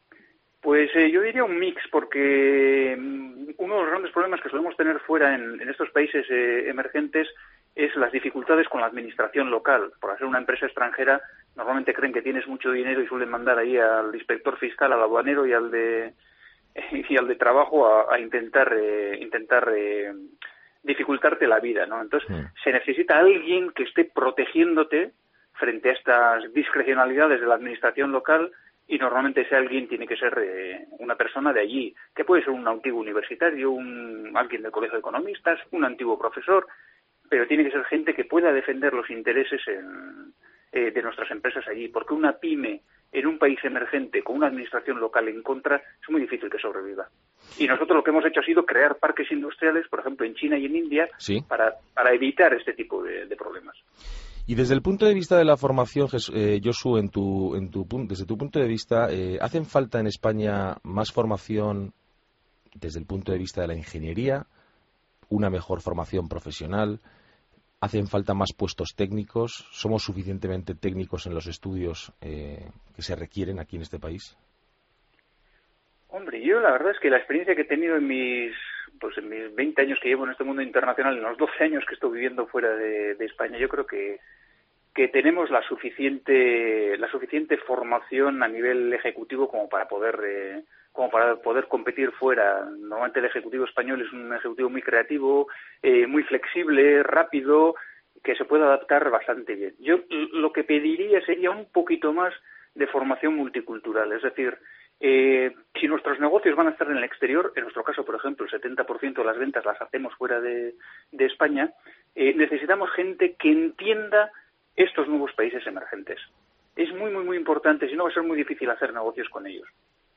Pues eh, yo diría un mix, porque um, uno de los grandes problemas que solemos tener fuera en, en estos países eh, emergentes es las dificultades con la administración local. Por ser una empresa extranjera, normalmente creen que tienes mucho dinero y suelen mandar ahí al inspector fiscal, al aduanero y al de y al de trabajo a, a intentar eh, intentar eh, dificultarte la vida, ¿no? Entonces sí. se necesita alguien que esté protegiéndote frente a estas discrecionalidades de la administración local. Y normalmente ese alguien tiene que ser eh, una persona de allí, que puede ser un antiguo universitario, un alguien del colegio de economistas, un antiguo profesor, pero tiene que ser gente que pueda defender los intereses en, eh, de nuestras empresas allí, porque una pyme en un país emergente con una administración local en contra es muy difícil que sobreviva. Y nosotros lo que hemos hecho ha sido crear parques industriales, por ejemplo, en China y en India, ¿sí? para, para evitar este tipo de, de problemas. Y desde el punto de vista de la formación, eh, Josu, en tu, en tu, desde tu punto de vista, eh, ¿hacen falta en España más formación desde el punto de vista de la ingeniería, una mejor formación profesional? ¿Hacen falta más puestos técnicos? ¿Somos suficientemente técnicos en los estudios eh, que se requieren aquí en este país? Hombre, yo la verdad es que la experiencia que he tenido en mis pues en mis veinte años que llevo en este mundo internacional, en los doce años que estoy viviendo fuera de, de España, yo creo que que tenemos la suficiente la suficiente formación a nivel ejecutivo como para poder eh, como para poder competir fuera. Normalmente el ejecutivo español es un ejecutivo muy creativo, eh, muy flexible, rápido, que se puede adaptar bastante bien. Yo lo que pediría sería un poquito más de formación multicultural, es decir, Eh, si nuestros negocios van a estar en el exterior, en nuestro caso, por ejemplo, el setenta por ciento de las ventas las hacemos fuera de, de España, eh, necesitamos gente que entienda estos nuevos países emergentes. Es muy, muy, muy importante, si no va a ser muy difícil hacer negocios con ellos.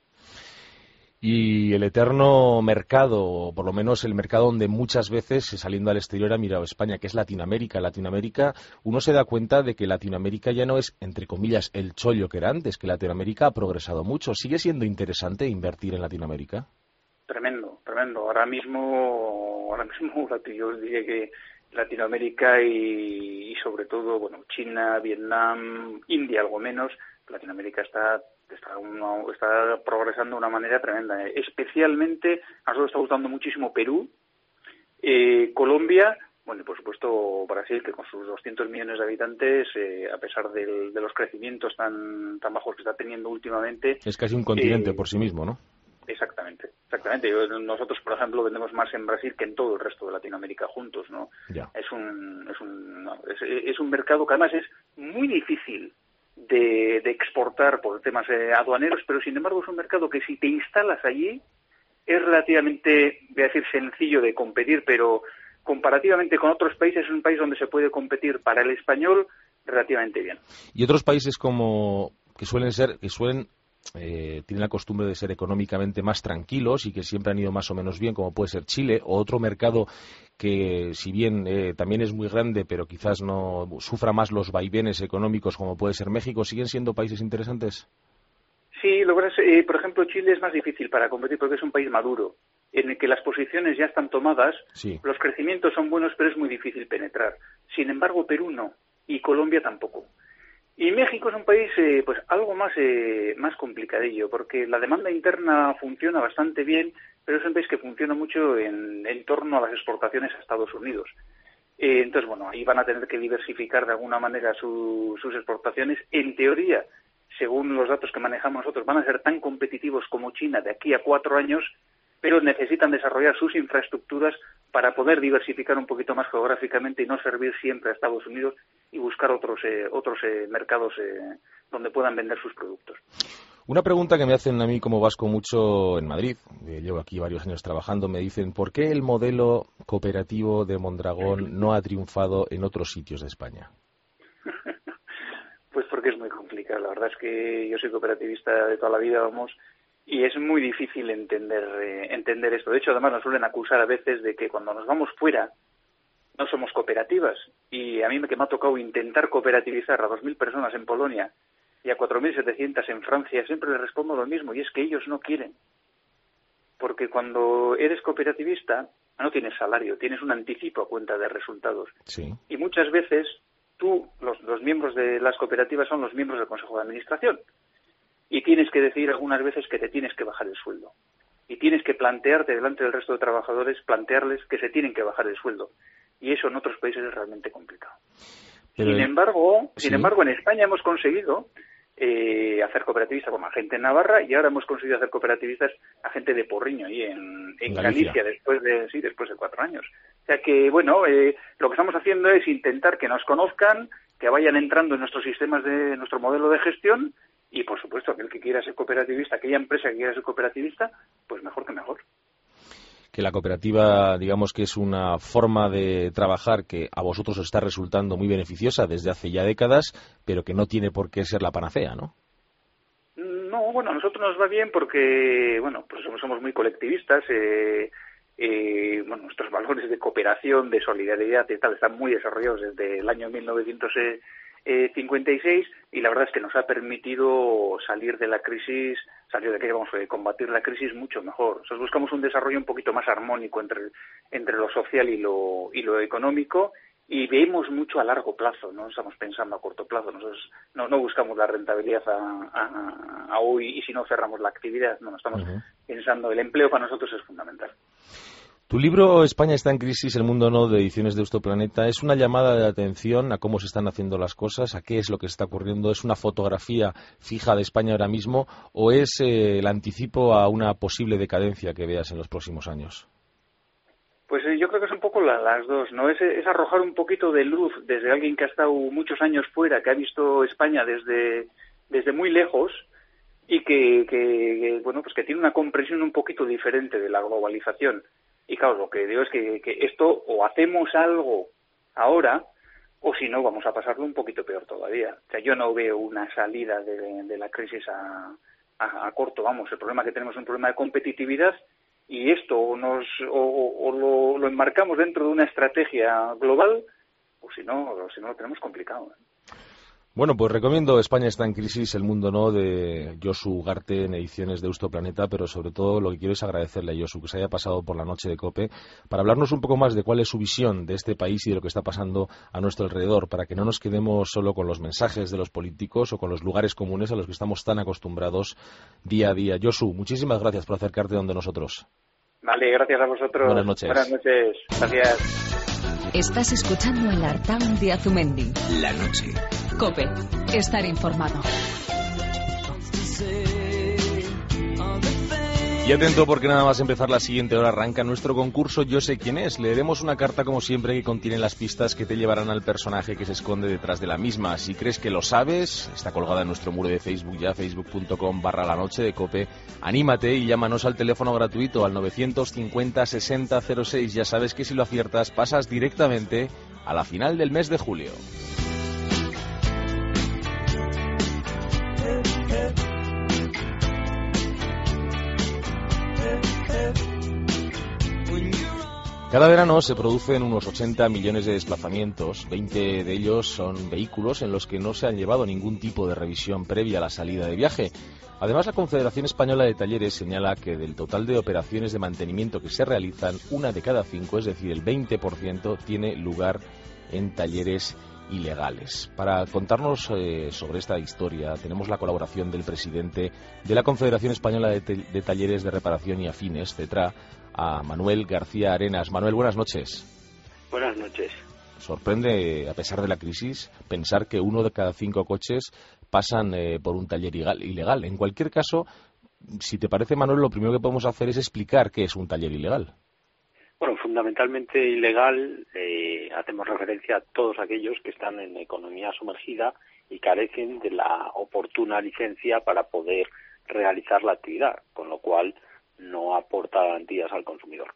Y el eterno mercado, o por lo menos el mercado donde muchas veces, saliendo al exterior, ha mirado España, que es Latinoamérica. Latinoamérica, uno se da cuenta de que Latinoamérica ya no es, entre comillas, el chollo que era antes, que Latinoamérica ha progresado mucho. ¿Sigue siendo interesante invertir en Latinoamérica? Tremendo, tremendo. Ahora mismo, ahora mismo yo diría que Latinoamérica y, y sobre todo, bueno, China, Vietnam, India algo menos, Latinoamérica está Está, uno, está progresando de una manera tremenda. Especialmente, a nosotros está gustando muchísimo Perú, eh, Colombia, bueno, y por supuesto Brasil, que con sus doscientos millones de habitantes, eh, a pesar del, de los crecimientos tan tan bajos que está teniendo últimamente... Es casi un continente eh, por sí mismo, ¿no? Exactamente, exactamente. Yo, nosotros, por ejemplo, vendemos más en Brasil que en todo el resto de Latinoamérica juntos, ¿no? Ya. Es un, es un, no, es, es un mercado que además es muy difícil De, de exportar por temas eh, aduaneros, pero sin embargo es un mercado que si te instalas allí es relativamente, voy a decir, sencillo de competir, pero comparativamente con otros países es un país donde se puede competir para el español relativamente bien. Y otros países como que suelen ser, que suelen eh, tienen la costumbre de ser económicamente más tranquilos y que siempre han ido más o menos bien, como puede ser Chile, o otro mercado que, si bien eh, también es muy grande, pero quizás no sufra más los vaivenes económicos, como puede ser México, ¿siguen siendo países interesantes? Sí, lo que pasa es, eh, por ejemplo, Chile es más difícil para competir porque es un país maduro, en el que las posiciones ya están tomadas, sí. Los crecimientos son buenos, pero es muy difícil penetrar. Sin embargo, Perú no, y Colombia tampoco. Y México es un país eh, pues algo más eh, más complicadillo, porque la demanda interna funciona bastante bien, pero es un país que funciona mucho en, en torno a las exportaciones a Estados Unidos. Eh, entonces, bueno, ahí van a tener que diversificar de alguna manera su, sus exportaciones. En teoría, según los datos que manejamos nosotros, van a ser tan competitivos como China de aquí a cuatro años, pero necesitan desarrollar sus infraestructuras para poder diversificar un poquito más geográficamente y no servir siempre a Estados Unidos y buscar otros eh, otros eh, mercados eh, donde puedan vender sus productos. Una pregunta que me hacen a mí como vasco mucho en Madrid, eh, llevo aquí varios años trabajando, me dicen, ¿por qué el modelo cooperativo de Mondragón no ha triunfado en otros sitios de España? Pues porque es muy complicado. La verdad es que yo soy cooperativista de toda la vida, vamos, y es muy difícil entender eh, entender esto. De hecho, además nos suelen acusar a veces de que cuando nos vamos fuera no somos cooperativas. Y a mí me, que me ha tocado intentar cooperativizar a dos mil personas en Polonia y a cuatro mil setecientas en Francia, siempre les respondo lo mismo, y es que ellos no quieren. Porque cuando eres cooperativista no tienes salario, tienes un anticipo a cuenta de resultados. Sí. Y muchas veces tú, los, los miembros de las cooperativas son los miembros del Consejo de Administración. Y tienes que decir algunas veces que te tienes que bajar el sueldo. Y tienes que plantearte delante del resto de trabajadores, plantearles que se tienen que bajar el sueldo. Y eso en otros países es realmente complicado. Pero sin embargo, ¿sí? sin embargo, en España hemos conseguido eh, hacer cooperativistas con gente en Navarra, y ahora hemos conseguido hacer cooperativistas a gente de Porriño y en, en Galicia. Galicia después de sí después de cuatro años. O sea que, bueno, eh, lo que estamos haciendo es intentar que nos conozcan, que vayan entrando en nuestros sistemas de nuestro modelo de gestión. Y, por supuesto, aquel que quiera ser cooperativista, aquella empresa que quiera ser cooperativista, pues mejor que mejor. Que la cooperativa, digamos que es una forma de trabajar que a vosotros os está resultando muy beneficiosa desde hace ya décadas, pero que no tiene por qué ser la panacea, ¿no? No, bueno, a nosotros nos va bien porque, bueno, pues somos, somos muy colectivistas, eh, eh, bueno, nuestros valores de cooperación, de solidaridad y tal están muy desarrollados desde el año mil novecientos cincuenta y seis, y la verdad es que nos ha permitido salir de la crisis, salir de que vamos a combatir la crisis mucho mejor. Nosotros buscamos un desarrollo un poquito más armónico entre entre lo social y lo y lo económico, y vemos mucho a largo plazo, no estamos pensando a corto plazo. Nosotros no, no buscamos la rentabilidad a, a, a hoy y si no cerramos la actividad, no, no estamos uh-huh. pensando, el empleo para nosotros es fundamental. Tu libro España está en crisis, el mundo no, de Ediciones Deusto-Planeta, es una llamada de atención a cómo se están haciendo las cosas, a qué es lo que está ocurriendo, es una fotografía fija de España ahora mismo o es eh, el anticipo a una posible decadencia que veas en los próximos años. Pues yo creo que es un poco la, las dos, ¿no? Es, es arrojar un poquito de luz desde alguien que ha estado muchos años fuera, que ha visto España desde, desde muy lejos y que, que, que, bueno, pues que tiene una comprensión un poquito diferente de la globalización. Y claro, lo que digo es que, que esto o hacemos algo ahora o si no vamos a pasarlo un poquito peor todavía. O sea, yo no veo una salida de, de la crisis a, a, a corto, vamos. El problema que tenemos es un problema de competitividad y esto nos o, o lo, lo enmarcamos dentro de una estrategia global o si no, o si no lo tenemos complicado, ¿eh? Bueno, pues recomiendo España está en crisis, el mundo no, de Josu Ugarte en Ediciones Deusto-Planeta, pero sobre todo lo que quiero es agradecerle a Josu que se haya pasado por la noche de COPE para hablarnos un poco más de cuál es su visión de este país y de lo que está pasando a nuestro alrededor, para que no nos quedemos solo con los mensajes de los políticos o con los lugares comunes a los que estamos tan acostumbrados día a día. Josu, muchísimas gracias por acercarte donde nosotros. Vale, gracias a vosotros. Buenas noches. Buenas noches. Gracias. Estás escuchando el Artaun de Azumendi. La noche. COPE. Estar informado. Y atento porque nada más empezar la siguiente hora arranca nuestro concurso Yo sé quién es. Leeremos una carta como siempre que contiene las pistas que te llevarán al personaje que se esconde detrás de la misma. Si crees que lo sabes, está colgada en nuestro muro de Facebook ya, facebook.com barra la noche de COPE. Anímate y llámanos al teléfono gratuito al novecientos cincuenta sesenta cero seis. Ya sabes que si lo aciertas pasas directamente a la final del mes de julio. Cada verano se producen unos ochenta millones de desplazamientos, veinte de ellos son vehículos en los que no se han llevado ningún tipo de revisión previa a la salida de viaje. Además, la Confederación Española de Talleres señala que del total de operaciones de mantenimiento que se realizan, una de cada cinco, es decir, el veinte por ciento, tiene lugar en talleres ilegales. Para contarnos eh, sobre esta historia tenemos la colaboración del presidente de la Confederación Española de, de Talleres de Reparación y Afines, CETRA, a Manuel García Arenas. Manuel, buenas noches. Buenas noches. Sorprende, a pesar de la crisis, pensar que uno de cada cinco coches pasan eh, por un taller ilegal. En cualquier caso, si te parece, Manuel, lo primero que podemos hacer es explicar qué es un taller ilegal. Bueno, fundamentalmente ilegal, eh, hacemos referencia a todos aquellos que están en economía sumergida y carecen de la oportuna licencia para poder realizar la actividad, con lo cual no aporta garantías al consumidor.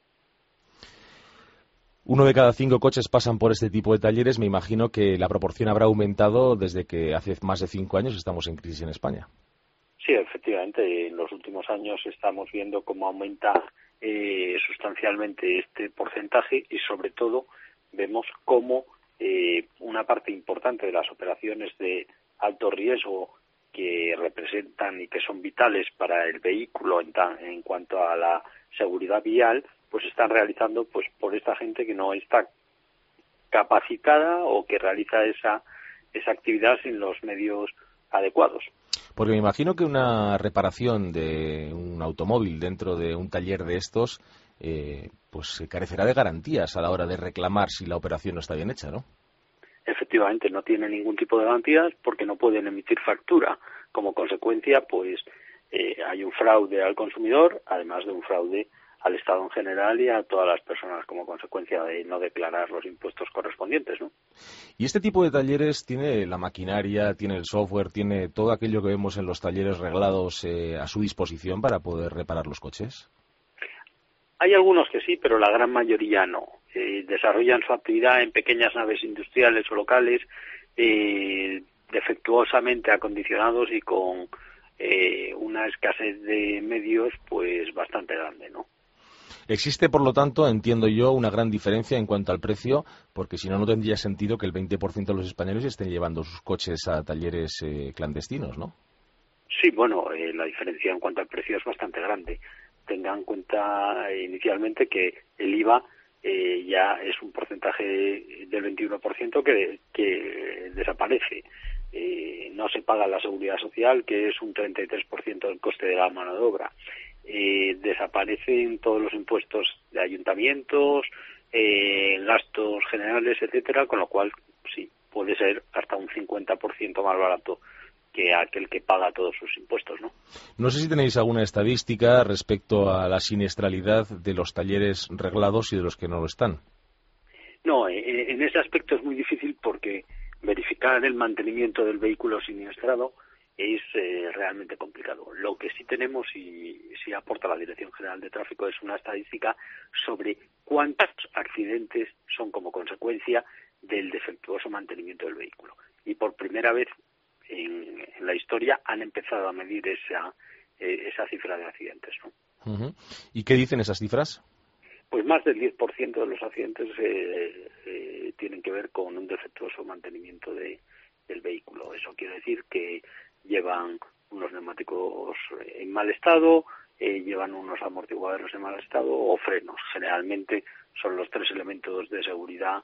Uno de cada cinco coches pasan por este tipo de talleres. Me imagino que la proporción habrá aumentado desde que hace más de cinco años estamos en crisis en España. Sí, efectivamente, en los últimos años estamos viendo cómo aumenta eh, sustancialmente este porcentaje y sobre todo vemos cómo eh, una parte importante de las operaciones de alto riesgo que representan y que son vitales para el vehículo en, ta, en cuanto a la seguridad vial, pues están realizando pues por esta gente que no está capacitada o que realiza esa esa actividad sin los medios adecuados. Porque me imagino que una reparación de un automóvil dentro de un taller de estos eh, pues carecerá de garantías a la hora de reclamar si la operación no está bien hecha, ¿no? Efectivamente, no tiene ningún tipo de garantías porque no pueden emitir factura. Como consecuencia, pues eh, hay un fraude al consumidor, además de un fraude al Estado en general y a todas las personas como consecuencia de no declarar los impuestos correspondientes, ¿no? ¿Y este tipo de talleres tiene la maquinaria, tiene el software, tiene todo aquello que vemos en los talleres reglados eh, a su disposición para poder reparar los coches? Hay algunos que sí, pero la gran mayoría no. Eh, desarrollan su actividad en pequeñas naves industriales o locales, eh, defectuosamente acondicionados y con eh, una escasez de medios pues bastante grande, ¿no? Existe, por lo tanto, entiendo yo, una gran diferencia en cuanto al precio, porque si no, no tendría sentido que el veinte por ciento de los españoles estén llevando sus coches a talleres eh, clandestinos, ¿no? Sí, bueno, eh, la diferencia en cuanto al precio es bastante grande. Tengan en cuenta eh, inicialmente que el I V A eh, ya es un porcentaje del veintiuno por ciento que, que desaparece. Eh, no se paga la seguridad social, que es un treinta y tres por ciento del coste de la mano de obra. Eh, desaparecen todos los impuestos de ayuntamientos, eh, gastos generales, etcétera, con lo cual sí, puede ser hasta un cincuenta por ciento más barato que aquel que paga todos sus impuestos, ¿no? No sé si tenéis alguna estadística respecto a la siniestralidad de los talleres reglados y de los que no lo están. No, en, en ese aspecto es muy difícil porque verificar el mantenimiento del vehículo siniestrado es eh, realmente complicado. Lo que sí tenemos y sí aporta la Dirección General de Tráfico es una estadística sobre cuántos accidentes son como consecuencia del defectuoso mantenimiento del vehículo. Y por primera vez en, en la historia han empezado a medir esa eh, esa cifra de accidentes, ¿no? Uh-huh. ¿Y qué dicen esas cifras? Pues más del diez por ciento de los accidentes eh, eh, tienen que ver con un defectuoso mantenimiento de, del vehículo. Eso quiere decir que llevan unos neumáticos en mal estado, eh, llevan unos amortiguadores en mal estado o frenos. Generalmente son los tres elementos de seguridad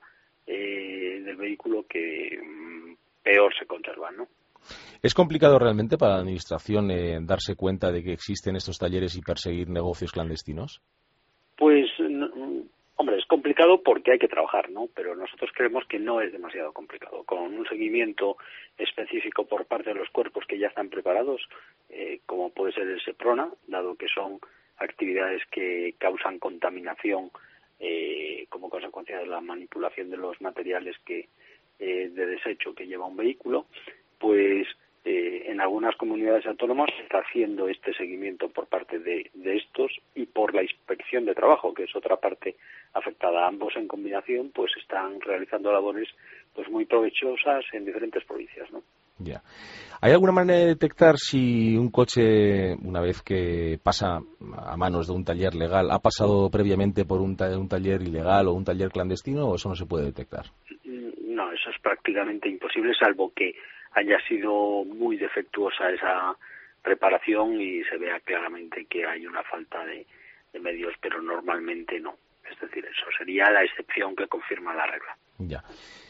eh, del vehículo que mm, peor se conservan, ¿no? ¿Es complicado realmente para la Administración eh, darse cuenta de que existen estos talleres y perseguir negocios clandestinos? Pues, no, hombre, es complicado porque hay que trabajar, ¿no? Pero nosotros creemos que no es demasiado complicado. Con un seguimiento específico por parte de los cuerpos que ya están preparados, eh, como puede ser el SEPRONA, dado que son actividades que causan contaminación eh, como consecuencia de la manipulación de los materiales que eh, de desecho que lleva un vehículo, pues eh, en algunas comunidades autónomas se está haciendo este seguimiento por parte de, de estos y por la inspección de trabajo, que es otra parte afectada. Ambos en combinación pues están realizando labores pues muy provechosas en diferentes provincias, ¿no? Ya. ¿Hay alguna manera de detectar si un coche, una vez que pasa a manos de un taller legal, ha pasado previamente por un, ta- un taller ilegal o un taller clandestino, o eso no se puede detectar? No, eso es prácticamente imposible, salvo que haya sido muy defectuosa esa reparación y se vea claramente que hay una falta de, de medios, pero normalmente no. Es decir, eso sería la excepción que confirma la regla. Ya.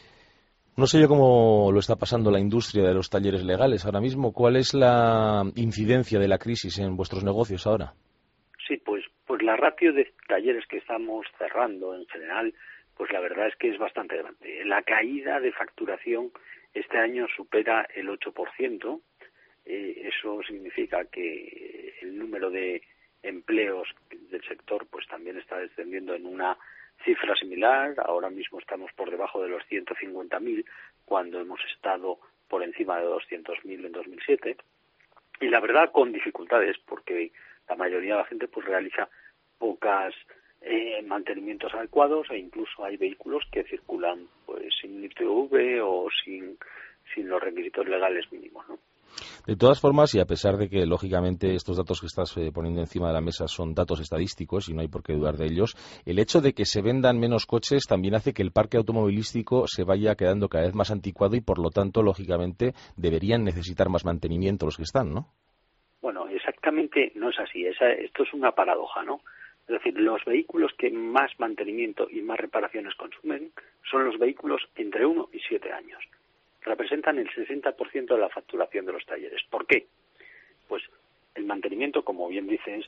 No sé yo cómo lo está pasando la industria de los talleres legales ahora mismo. ¿Cuál es la incidencia de la crisis en vuestros negocios ahora? Sí, pues, pues la ratio de talleres que estamos cerrando en general, pues la verdad es que es bastante grande. La caída de facturación este año supera el ocho por ciento. Eh, eso significa que el número de empleos del sector pues también está descendiendo en una cifra similar. Ahora mismo estamos por debajo de los ciento cincuenta mil, cuando hemos estado por encima de doscientos mil en dos mil siete. Y la verdad con dificultades, porque la mayoría de la gente pues realiza pocas eh, mantenimientos adecuados e incluso hay vehículos que circulan pues sin I T V o sin, sin los requisitos legales mínimos, ¿no? De todas formas, y a pesar de que, lógicamente, estos datos que estás eh, poniendo encima de la mesa son datos estadísticos y no hay por qué dudar de ellos, el hecho de que se vendan menos coches también hace que el parque automovilístico se vaya quedando cada vez más anticuado y, por lo tanto, lógicamente, deberían necesitar más mantenimiento los que están, ¿no? Bueno, exactamente no es así. Esa, esto es una paradoja, ¿no? Es decir, los vehículos que más mantenimiento y más reparaciones consumen son los vehículos entre uno y siete años. Representan el sesenta por ciento de la facturación de los talleres. ¿Por qué? Pues el mantenimiento, como bien dices,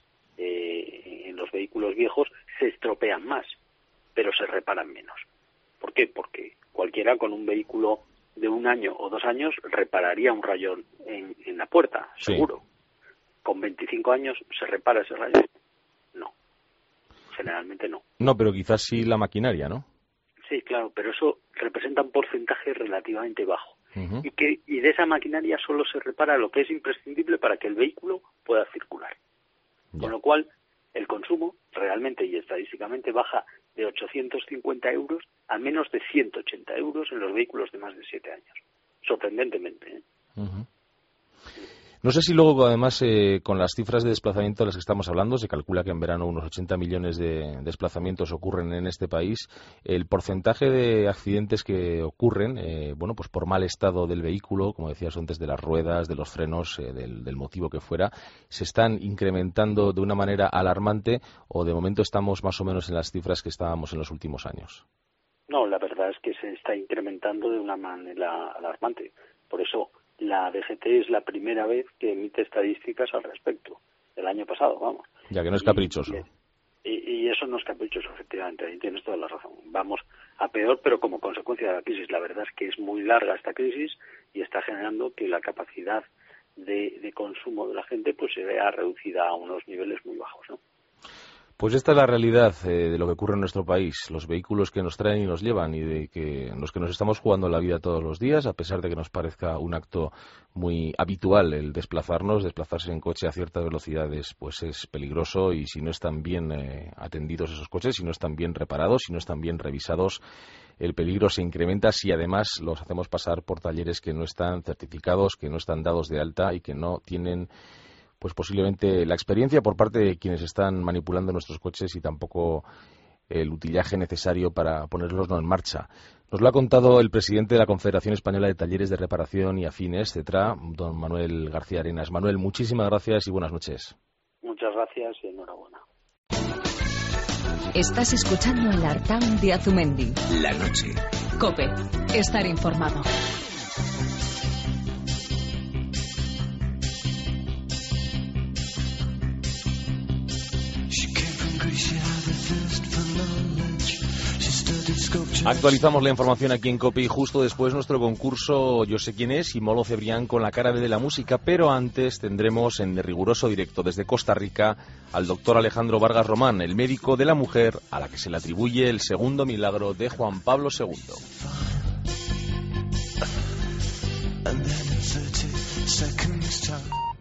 eh, en los vehículos viejos se estropean más, pero se reparan menos. ¿Por qué? Porque cualquiera con un vehículo de un año o dos años repararía un rayón en, en la puerta, seguro. Sí. ¿Con veinticinco años se repara ese rayón? No. Generalmente no. No, pero quizás sí la maquinaria, ¿no? Sí, claro, pero eso representa un porcentaje relativamente bajo. Uh-huh. Y que y de esa maquinaria solo se repara lo que es imprescindible para que el vehículo pueda circular. Ya. Con lo cual, el consumo realmente y estadísticamente baja de ochocientos cincuenta euros a menos de ciento ochenta euros en los vehículos de más de siete años. Sorprendentemente, ¿eh? Uh-huh. No sé si luego, además, eh, con las cifras de desplazamiento de las que estamos hablando, se calcula que en verano unos ochenta millones de desplazamientos ocurren en este país. El porcentaje de accidentes que ocurren, eh, bueno, pues por mal estado del vehículo, como decías antes, de las ruedas, de los frenos, eh, del, del motivo que fuera, se están incrementando de una manera alarmante, o de momento estamos más o menos en las cifras que estábamos en los últimos años. No, la verdad es que se está incrementando de una manera alarmante. Por eso la D G T es la primera vez que emite estadísticas al respecto, el año pasado, vamos. Ya que no es caprichoso. Y, y, y eso no es caprichoso, efectivamente, ahí tienes toda la razón. Vamos a peor, pero como consecuencia de la crisis. La verdad es que es muy larga esta crisis y está generando que la capacidad de, de consumo de la gente pues se vea reducida a unos niveles muy bajos, ¿no? Pues esta es la realidad eh, de lo que ocurre en nuestro país, los vehículos que nos traen y nos llevan y de que los que nos estamos jugando la vida todos los días, a pesar de que nos parezca un acto muy habitual el desplazarnos, desplazarse en coche a ciertas velocidades, pues es peligroso, y si no están bien eh, atendidos esos coches, si no están bien reparados, si no están bien revisados, el peligro se incrementa si además los hacemos pasar por talleres que no están certificados, que no están dados de alta y que no tienen pues posiblemente la experiencia por parte de quienes están manipulando nuestros coches y tampoco el utillaje necesario para ponerlos en marcha. Nos lo ha contado el presidente de la Confederación Española de Talleres de Reparación y Afines, CETRA, don Manuel García Arenas. Manuel, muchísimas gracias y buenas noches. Muchas gracias y enhorabuena. Estás escuchando el Artaun de Azumendi. La noche. COPE. Estar informado. Actualizamos la información aquí en COPE y justo después nuestro concurso Yo sé quién es y Molo Cebrián con la cara B de la música, pero antes tendremos en riguroso directo desde Costa Rica al doctor Alejandro Vargas Román, el médico de la mujer a la que se le atribuye el segundo milagro de Juan Pablo segundo. And then in thirty seconds time